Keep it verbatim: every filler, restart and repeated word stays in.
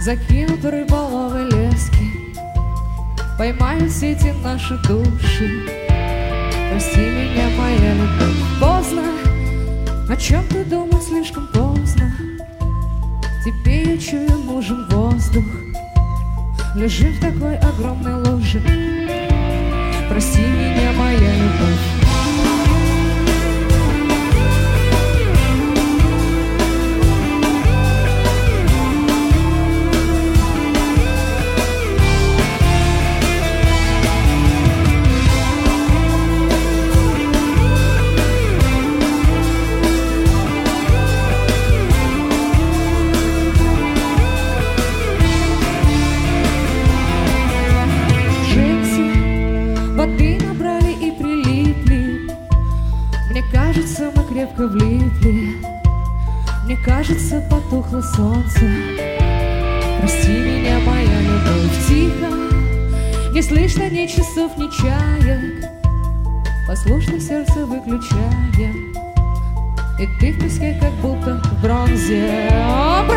закинут рыболовы лески, поймают сети наши души. Прости меня, моя любовь, поздно. О чем ты думал, слишком поздно. Теперь я чую, нужен воздух. Лежим в такой огромной луже. Прости меня, моя любовь. Воды набрали и прилипли. Мне кажется, мы крепко влипли. Мне кажется, потухло солнце. Прости меня, моя любовь, тихо. Не слышно ни часов, ни чаек. Послушно сердце выключаем. И ты в песке, как будто в бронзе. О,